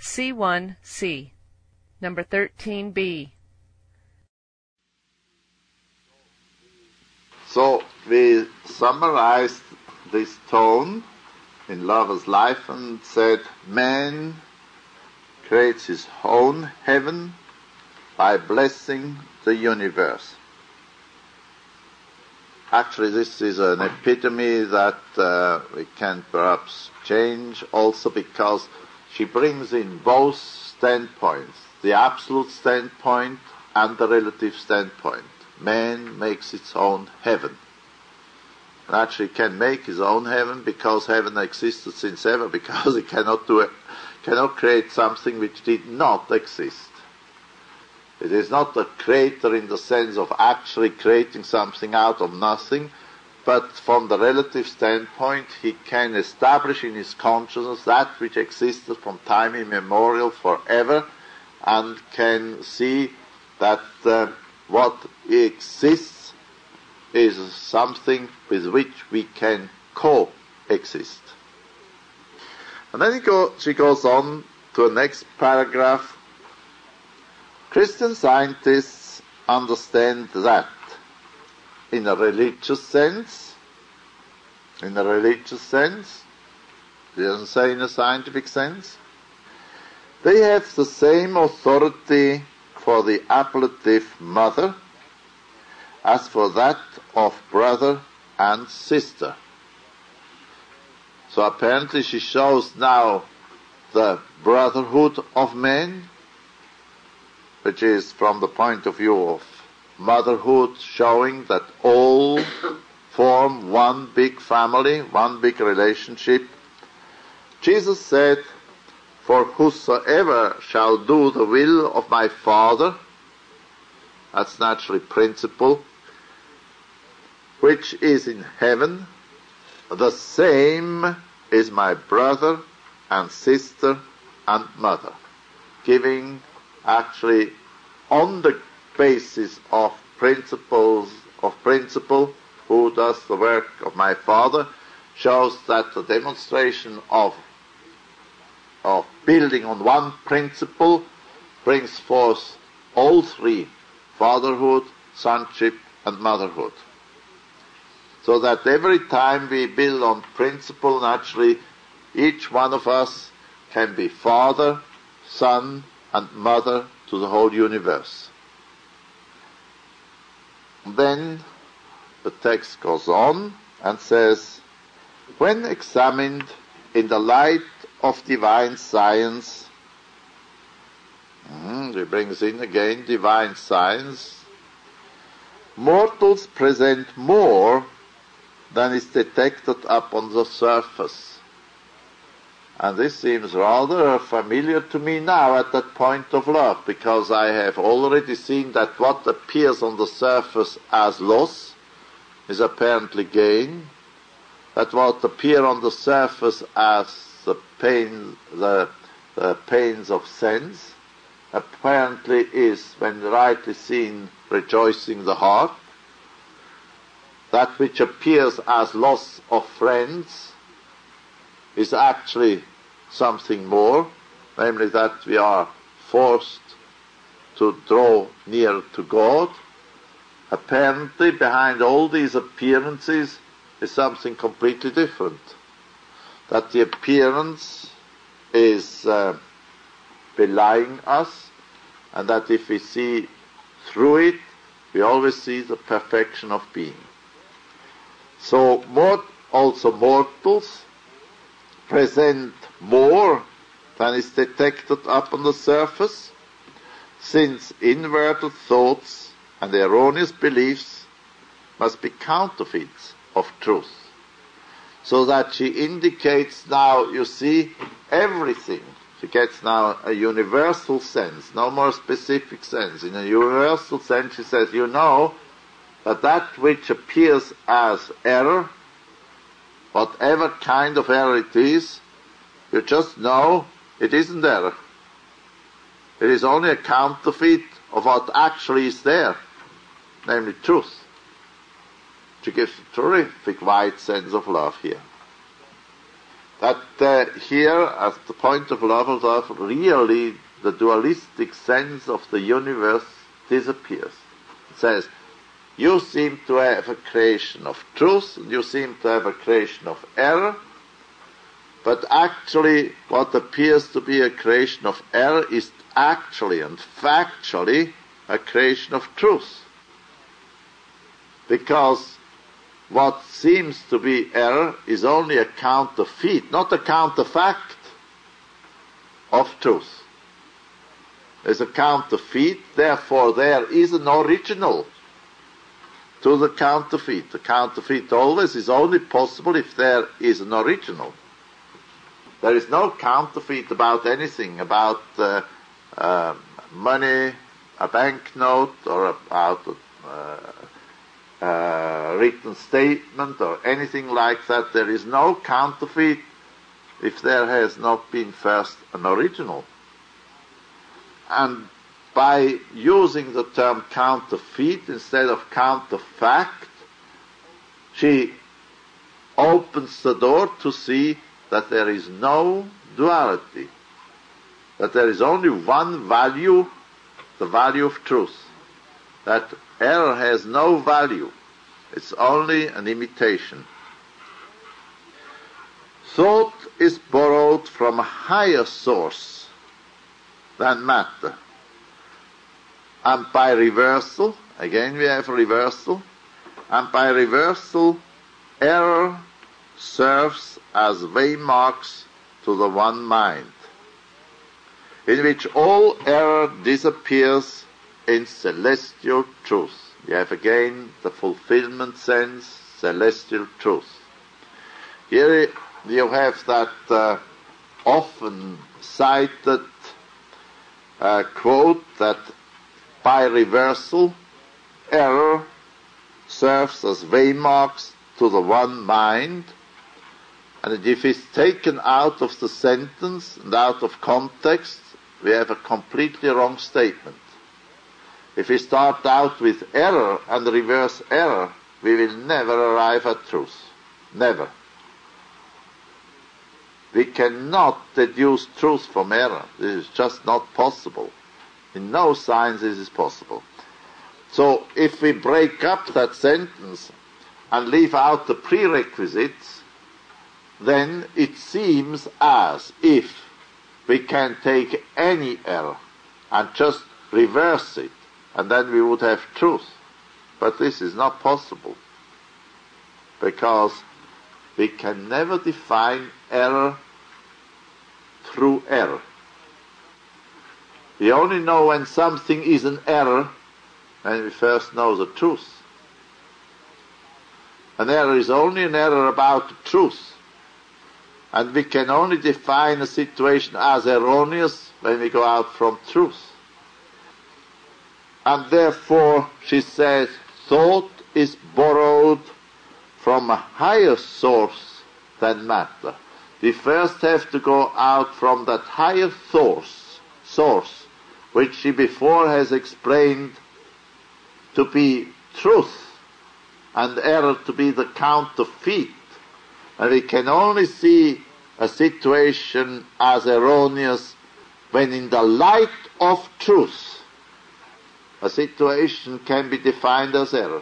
C1C. Number 13B. So we summarized this tone in Lover's Life and said man creates his own heaven by blessing the universe. Actually, this is an epitome that we can perhaps change also because she brings in both standpoints, the absolute standpoint and the relative standpoint. Man makes its own heaven. And actually can make his own heaven because heaven existed since ever, because he cannot create something which did not exist. It is not a creator in the sense of actually creating something out of nothing, but from the relative standpoint, he can establish in his consciousness that which existed from time immemorial forever, and can see that what exists is something with which we can coexist. And then she goes on to the next paragraph. Christian scientists understand that in a religious sense, he doesn't say in a scientific sense, they have the same authority for the appellative mother as for that of brother and sister. So apparently she shows now the brotherhood of men, which is from the point of view of motherhood, showing that all form one big family, one big relationship. Jesus said, "For whosoever shall do the will of my Father," that's naturally principle, "which is in heaven, the same is my brother and sister and mother," giving actually on the basis of principle, who does the work of my Father, shows that the demonstration of building on one principle brings forth all three, fatherhood, sonship, and motherhood. So that every time we build on principle, naturally, each one of us can be father, son, and mother to the whole universe. Then the text goes on and says, when examined in the light of divine science, he brings in again divine science, mortals present more than is detected upon the surface. And this seems rather familiar to me now at that point of love, because I have already seen that what appears on the surface as loss is apparently gain, that what appear on the surface as the pains of sense apparently is, when rightly seen, rejoicing the heart. That which appears as loss of friends is actually something more, namely that we are forced to draw near to God. Apparently, behind all these appearances is something completely different. That the appearance is belying us, and that if we see through it, we always see the perfection of being. So also mortals present more than is detected up on the surface, since inverted thoughts and erroneous beliefs must be counterfeits of truth. So that she indicates now, you see, everything. She gets now a universal sense, no more specific sense. In a universal sense, she says, you know that which appears as error, whatever kind of error it is, you just know it isn't error. It is only a counterfeit of what actually is there, namely truth. She gives a terrific wide sense of love here. that here, at the point of Lovelock, really the dualistic sense of the universe disappears. It says, you seem to have a creation of truth, and you seem to have a creation of error, but actually what appears to be a creation of error is actually and factually a creation of truth. Because what seems to be error is only a counterfeit, not a counterfact of truth. There's a counterfeit, therefore there is an original to the counterfeit. The counterfeit always is only possible if there is an original. There is no counterfeit about anything, about money, a banknote, or about a written statement, or anything like that. There is no counterfeit if there has not been first an original. And by using the term counterfeit instead of counterfact, she opens the door to see that there is no duality, that there is only one value, the value of truth, that error has no value, it's only an imitation. Thought is borrowed from a higher source than matter. And by reversal, again we have reversal, and by reversal, error serves as waymarks to the one mind, in which all error disappears in celestial truth. You have again the fulfillment sense, celestial truth. Here you have that often cited quote that by reversal, error serves as waymarks to the one mind, and if it's taken out of the sentence and out of context, we have a completely wrong statement. If we start out with error and reverse error, we will never arrive at truth. Never. We cannot deduce truth from error. This is just not possible. In no science this is possible. So if we break up that sentence and leave out the prerequisites, then it seems as if we can take any error and just reverse it, and then we would have truth. But this is not possible, because we can never define error through error. We only know when something is an error when we first know the truth. An error is only an error about the truth. And we can only define a situation as erroneous when we go out from truth. And therefore, she says, thought is borrowed from a higher source than matter. We first have to go out from that higher source, which she before has explained to be truth and error to be the counterfeit. And we can only see a situation as erroneous when in the light of truth a situation can be defined as error.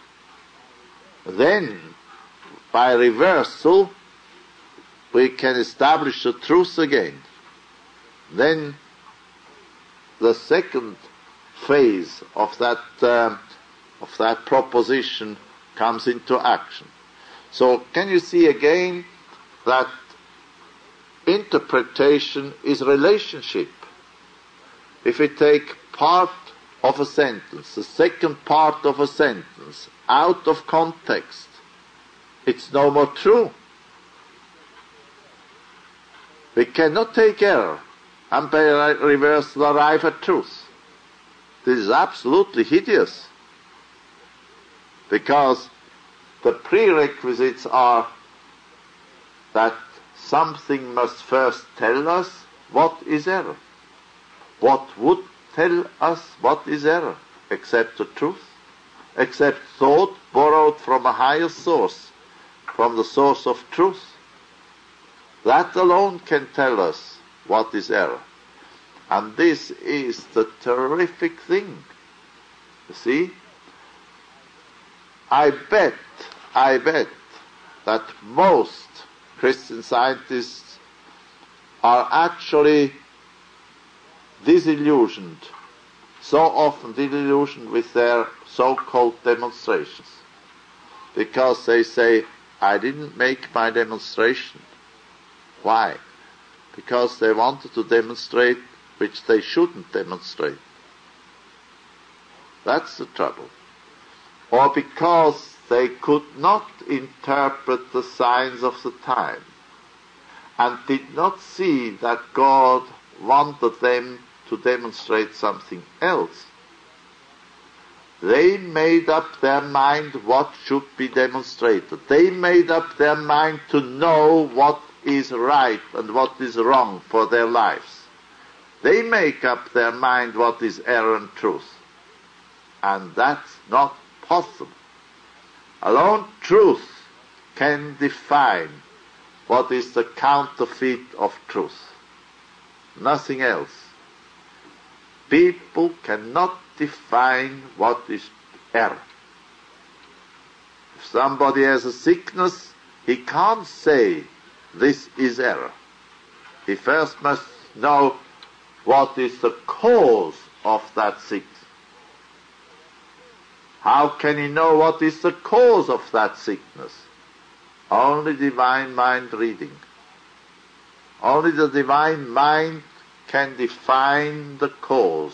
Then, by reversal, we can establish the truth again. Then the second phase of that proposition comes into action. So can you see again that interpretation is relationship? If we take part of a sentence, the second part of a sentence, out of context, it's no more true. We cannot take error and by reversal arrive at truth. This is absolutely hideous, because the prerequisites are that something must first tell us what is error. What would tell us what is error, except the truth, except thought borrowed from a higher source, from the source of truth? That alone can tell us what is error. And this is the terrific thing. You see? I bet that most Christian Scientists are actually disillusioned, so often disillusioned with their so-called demonstrations, because they say, I didn't make my demonstration. Why? Because they wanted to demonstrate which they shouldn't demonstrate. That's the trouble. Or because they could not interpret the signs of the time and did not see that God wanted them to demonstrate something else. They made up their mind what should be demonstrated. They made up their mind to know what is right and what is wrong for their lives. They make up their mind what is error and truth. And that's not possible. Alone truth can define what is the counterfeit of truth. Nothing else. People cannot define what is error. If somebody has a sickness, he can't say this is error. He first must know what is the cause of that sickness. How can he know what is the cause of that sickness? Only divine mind reading. Only the divine mind can define the cause.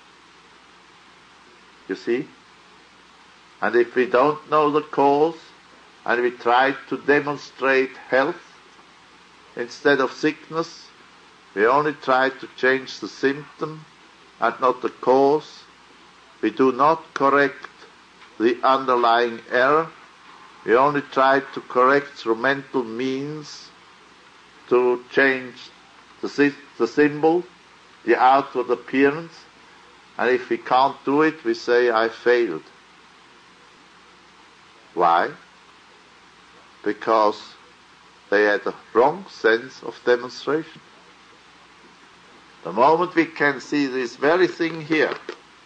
You see? And if we don't know the cause, and we try to demonstrate health instead of sickness, we only try to change the symptom and not the cause. We do not correct the underlying error. We only try to correct through mental means to change the symbol, the outward appearance. And if we can't do it, we say, I failed. Why? Because they had a wrong sense of demonstration. The moment we can see this very thing here,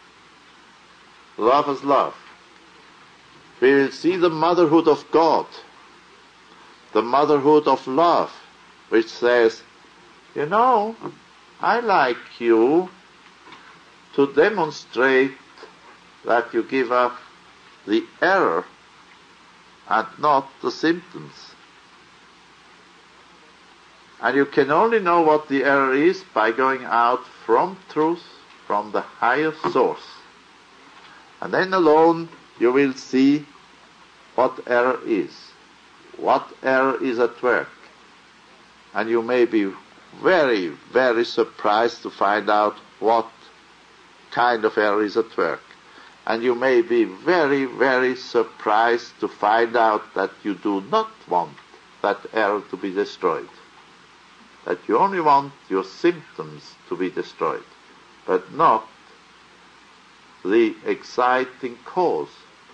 love is love, we will see the motherhood of God, the motherhood of love, which says, you know, I like you to demonstrate that you give up the error and not the symptoms. And you can only know what the error is by going out from truth, from the higher source. And then alone you will see what error is at work. And you may be very, very surprised to find out what kind of error is at work. And you may be very, very surprised to find out that you do not want that error to be destroyed. That you only want your symptoms to be destroyed, but not the exciting cause.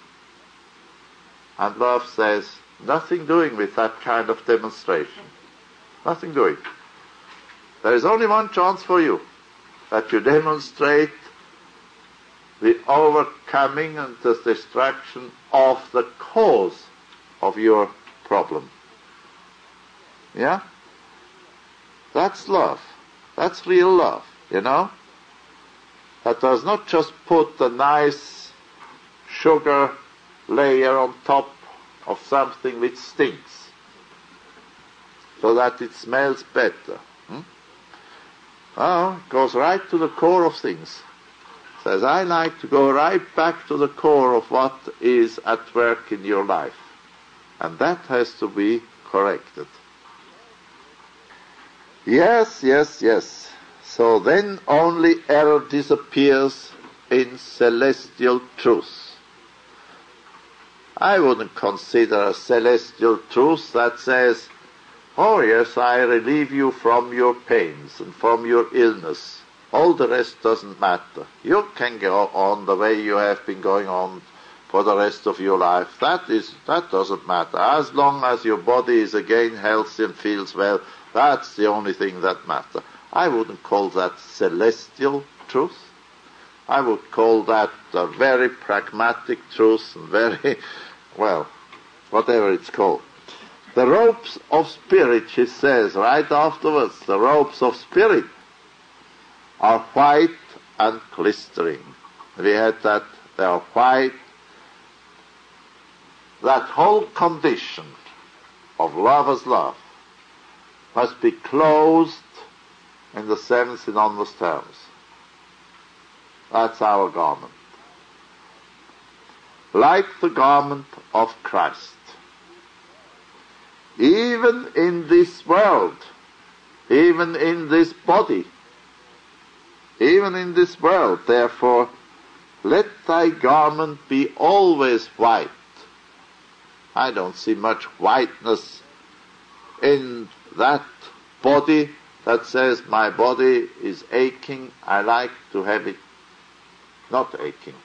And love says, nothing doing with that kind of demonstration. Nothing doing. There is only one chance for you, that you demonstrate the overcoming and the destruction of the cause of your problem. Yeah? That's love. That's real love, you know? That does not just put a nice sugar layer on top of something which stinks, so that it smells better. Oh, it goes right to the core of things. Says, I like to go right back to the core of what is at work in your life. And that has to be corrected. Yes. So then only error disappears in celestial truth. I wouldn't consider a celestial truth that says, oh yes, I relieve you from your pains and from your illness. All the rest doesn't matter. You can go on the way you have been going on for the rest of your life. That doesn't matter. As long as your body is again healthy and feels well, That's the only thing that matters. I wouldn't call that celestial truth. I would call that a very pragmatic truth and very, well, whatever it's called. The ropes of spirit, she says right afterwards, the ropes of spirit are white and glistering. We had that, they are white. That whole condition of lover's love must be closed in the seven synonymous terms. That's our garment. Like the garment of Christ. Even in this world, even in this body, even in this world, therefore, let thy garment be always white. I don't see much whiteness in that body that says my body is aching, I like to have it not aching.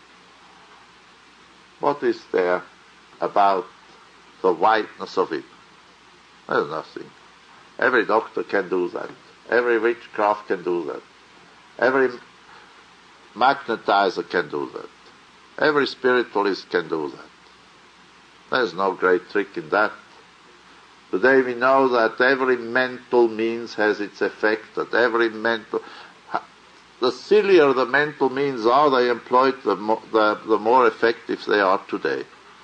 What is there about the whiteness of it? There's nothing. Every doctor can do that. Every witchcraft can do that. Every magnetizer can do that. Every spiritualist can do that. There's no great trick in that. Today we know that every mental means has its effect, that every mental... The sillier the mental means are they employed, the more effective they are today.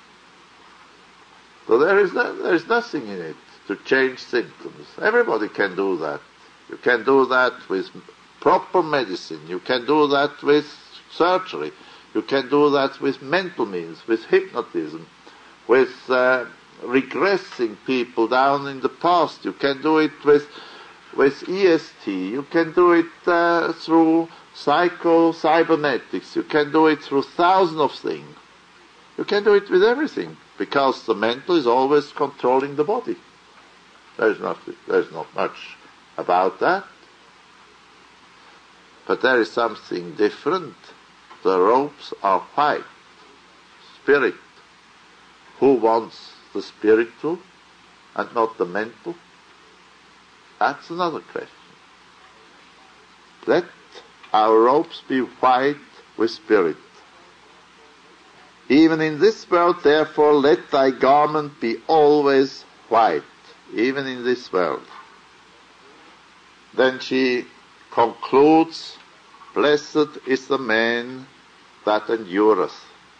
So there is nothing in it to change symptoms. Everybody can do that. You can do that with proper medicine. You can do that with surgery. You can do that with mental means, with hypnotism, with regressing people down in the past. You can do it with EST. You can do it through psycho-cybernetics. You can do it through thousands of things. You can do it with everything, because the mental is always controlling the body. There's not much about that. But there is something different. The ropes are white. Spirit. Who wants the spiritual and not the mental? That's another question. Let our ropes be white with spirit. Even in this world, therefore, let thy garment be always white. Even in this world. Then she concludes, blessed is the man that endureth,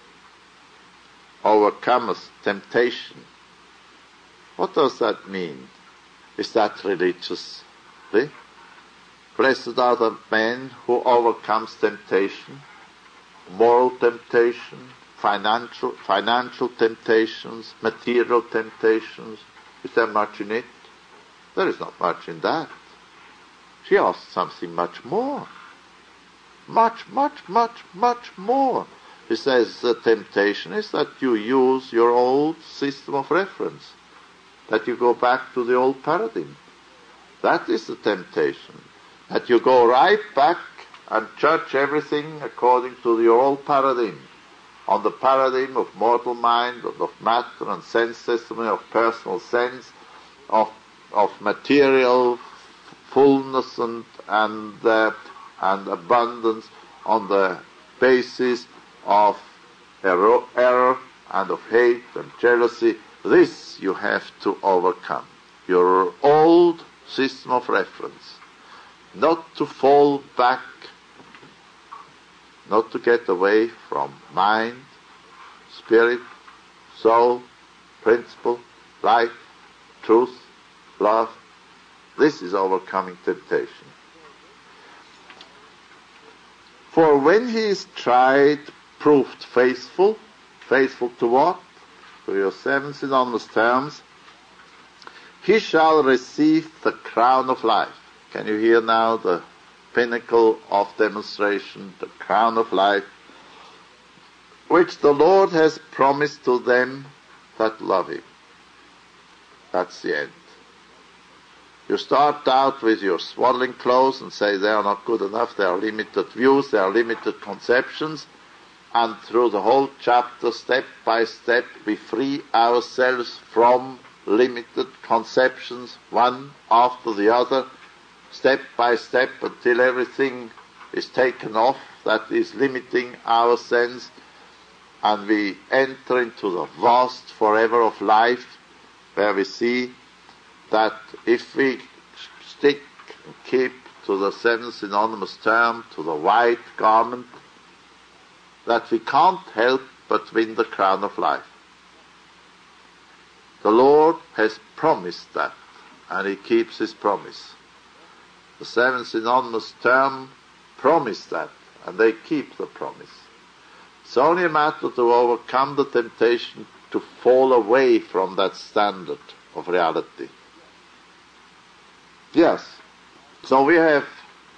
overcometh temptation. What does that mean? Is that religiously? Blessed are the men who overcomes temptation, moral temptation, financial temptations, material temptations. Is there much in it? There is not much in that. She asks something much more. Much more. He says the temptation is that you use your old system of reference, that you go back to the old paradigm. That is the temptation. That you go right back and judge everything according to the old paradigm, on the paradigm of mortal mind, of matter and sense testimony, of personal sense, of material fullness and abundance, on the basis of error and of hate and jealousy. This you have to overcome. Your old system of reference. Not to fall back, not to get away from mind, spirit, soul, principle, life, truth, love. This is overcoming temptation. For when he is tried, proved faithful to what? To your seven synonymous terms, he shall receive the crown of life. Can you hear now the pinnacle of demonstration, the crown of life, which the Lord has promised to them that love him? That's the end. You start out with your swaddling clothes and say they are not good enough, they are limited views, they are limited conceptions, and through the whole chapter, step by step, we free ourselves from limited conceptions, one after the other, step by step, until everything is taken off that is limiting our sense, and we enter into the vast forever of life, where we see that if we stick and keep to the seven synonymous term, to the white garment, that we can't help but win the crown of life. The Lord has promised that, and He keeps His promise. The seven synonymous term promised that, and they keep the promise. It's only a matter to overcome the temptation to fall away from that standard of reality. Yes, so we have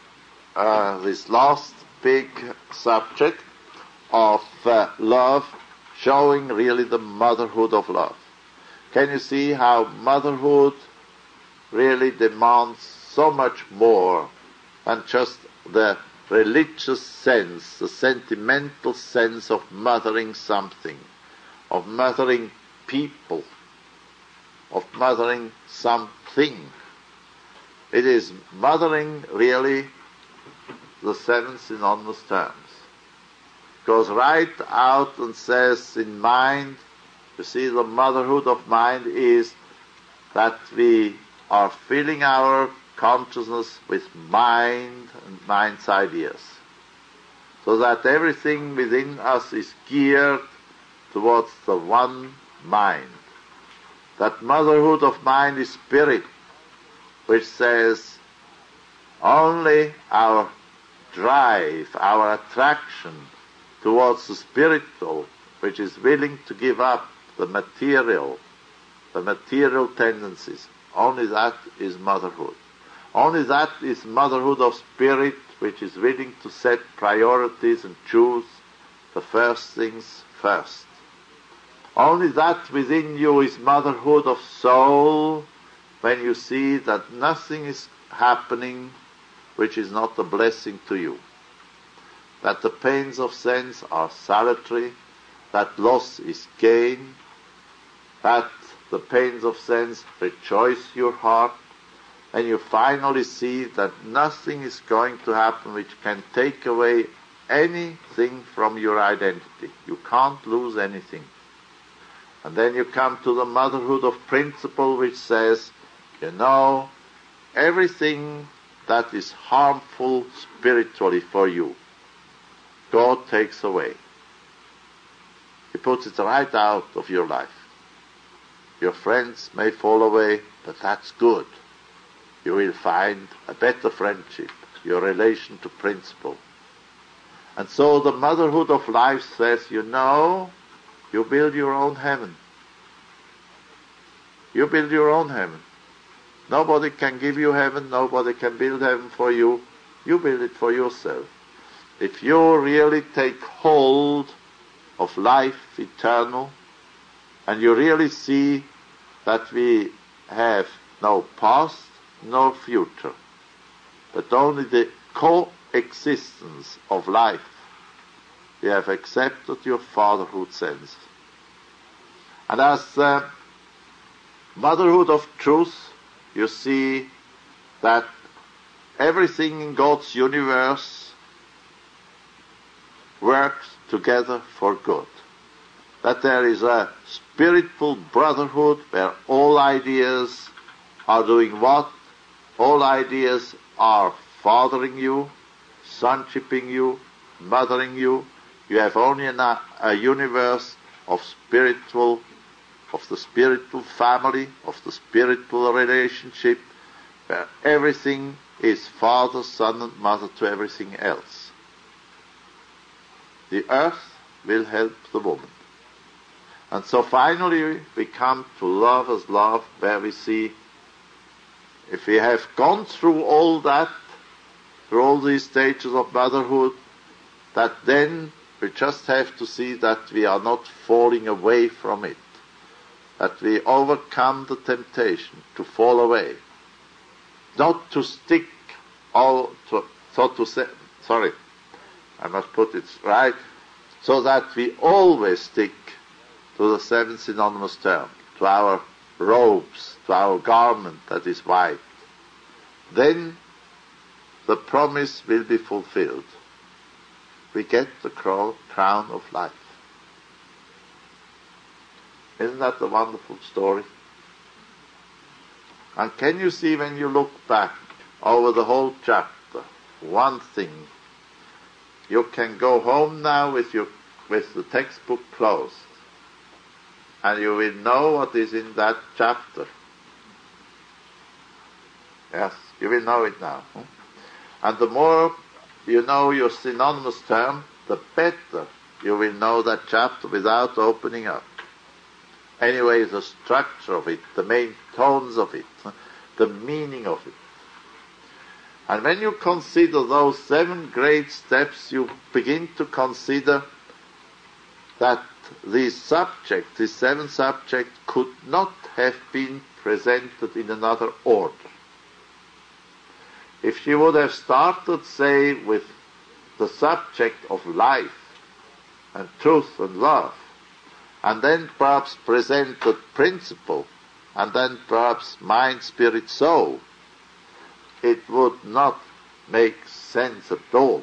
this last big subject of love, showing really the motherhood of love. Can you see how motherhood really demands so much more than just the religious sense, the sentimental sense of mothering something, of mothering people, of mothering something. It is mothering really the seven synonymous terms. Goes right out and says in mind, you see, the motherhood of mind is that we are filling our consciousness with mind and mind's ideas, so that everything within us is geared towards the one mind. That motherhood of mind is spirit, which says only our drive, our attraction towards the spiritual, which is willing to give up the material tendencies, only that is motherhood. Only that is motherhood of spirit, which is willing to set priorities and choose the first things first. Only that within you is motherhood of soul, when you see that nothing is happening which is not a blessing to you. That the pains of sense are salutary, that loss is gain, that the pains of sense rejoice your heart, and you finally see that nothing is going to happen which can take away anything from your identity. You can't lose anything. And then you come to the motherhood of principle, which says, you know, everything that is harmful spiritually for you, God takes away. He puts it right out of your life. Your friends may fall away, but that's good. You will find a better friendship, your relation to principle. And so the motherhood of life says, you know, you build your own heaven. You build your own heaven. Nobody can give you heaven, nobody can build heaven for you. You build it for yourself. If you really take hold of life eternal, and you really see that we have no past, no future, but only the coexistence of life, we have accepted your fatherhood sense. And as motherhood of truth, you see that everything in God's universe works together for good. That there is a spiritual brotherhood where all ideas are doing what? All ideas are fathering you, sonshiping you, mothering you. You have only a universe of the spiritual family, of the spiritual relationship, where everything is father, son, and mother to everything else. The earth will help the woman. And so finally we come to love as love, where we see, if we have gone through all that, through all these stages of motherhood, that then we just have to see that we are not falling away from it, that we overcome the temptation to fall away, not to stick all to, so to say, sorry, I must put it right, so that we always stick to the seven synonymous term, to our robes, to our garment that is white, then the promise will be fulfilled. We get the crown of life. Isn't that a wonderful story? And can you see, when you look back over the whole chapter, one thing? You can go home now with the textbook closed, and you will know what is in that chapter. Yes, you will know it now. And the more you know your synonymous term, the better you will know that chapter without opening up. Anyway, the structure of it, the main tones of it, the meaning of it. And when you consider those 7 great steps, you begin to consider that these 7 subjects, could not have been presented in another order. If she would have started, say, with the subject of life and truth and love, and then perhaps presented principle, and then perhaps mind, spirit, soul, it would not make sense at all.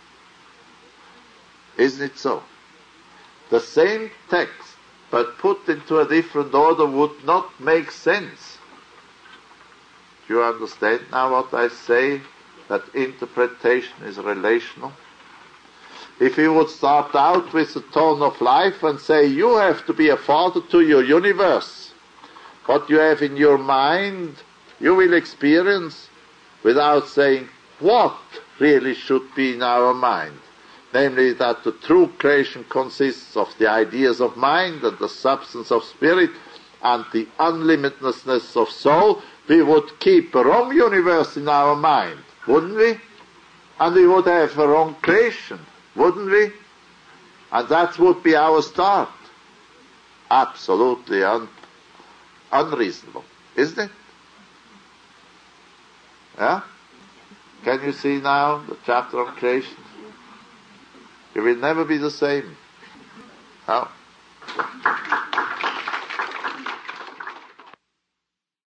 Isn't it so? The same text, but put into a different order, would not make sense. Do you understand now what I say, that interpretation is relational? If you would start out with the tone of life and say, you have to be a father to your universe, what you have in your mind, you will experience, without saying what really should be in our mind. Namely, that the true creation consists of the ideas of mind and the substance of spirit and the unlimitedness of soul. We would keep a wrong universe in our mind, wouldn't we? And we would have a wrong creation, wouldn't we? And that would be our start. Absolutely unreasonable, isn't it? Yeah? Can you see now the chapter on creation? It will never be the same. How?